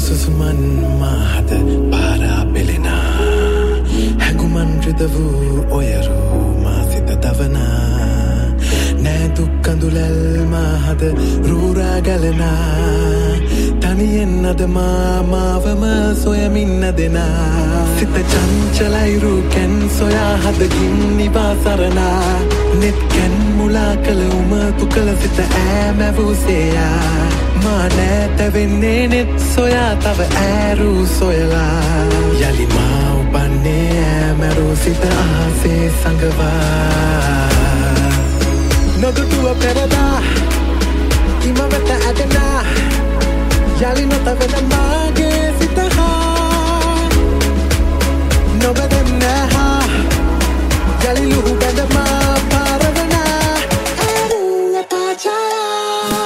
සුසුමන් මාහද පාරා පෙළෙනා හැඟුමන් රිද වූ ඔයරු මා සිත දවනා නෑ දුක් කඳුලැල් මාහද රූරා ගලනා තනියෙන් අද මාවම සොයමින්න දෙනා සිත චංචලයි රූකැන් සොයා හදකින් නිවා සරණා නෙත් කැන් මුලා කළ උමතු කළ සිත ඈමැවූසේයා මා නෑතැවෙන්නේ නෙත් සොයා තව ඈරූ සොයලා යළි මා උපන්නේ ඈමැරූ සිත අහසේ සඟවා නොදුටුව පෙරදා ඉම වෙත ඇදෙනා යළි නොතවෙන මාගේ සිත හා නොබැදෙන්න හා යළි ලුහු බැඳ මා පාරවනා ඇරුන්න තාජා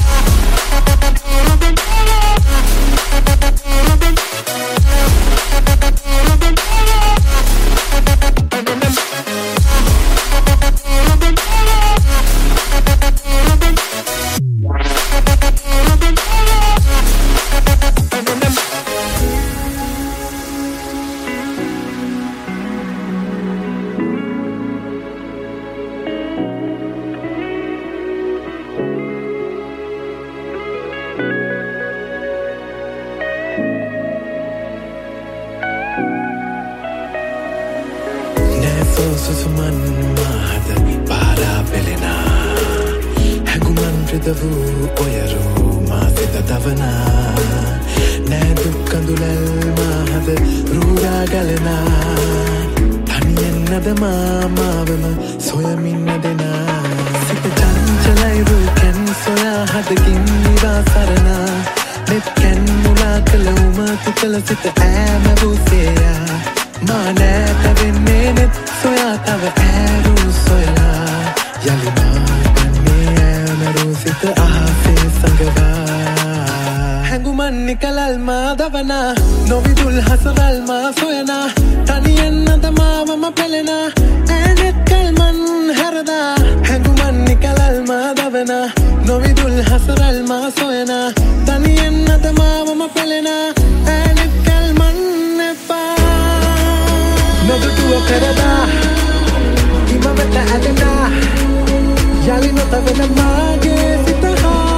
සුසුමන් මාහද පාරා පෙළෙනා හැඟුමන් රිද වූ ඔයරු මා සිත දවනා නෑ දුක් කඳුලැල් මාහද රූරා ගලනා තනියෙන් අද මාවම සොයමින්න දෙනා සිත චංචලයි රූකැන් සොයා හදකින් නිවා සරණා නෙත් කැන් මුලා කළ උමතු කළ සිත ඈමැවූසේයා මා නෑතවෙන්නේ නෙත් සොයා තව ඈරූ සොයලා යළි මා උපන්නේ ඈමැරූ සිත අහසේ සඟවා හැඟුමන් නිකලල් මා දවනා නොවිදුල් හසරල් මා සොයනා තනියෙන් අද මාවම පෙළෙනා ඈනෙත් කල්මන් හැරදා හැඟුමන් නිකලල් මා දවනා නොවිදුල් හසරල් මා සොයනා තනියෙන් අද මාවම පෙළෙනා ඈනෙත් කල්මන් එපා නොදුටුව පෙරදා ඉම වෙත ඇදෙනා යළි නොතවෙන මාගේ සිත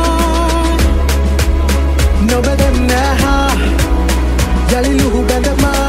හා නොබැදෙන්න හා යළි ලුහු බැඳ මා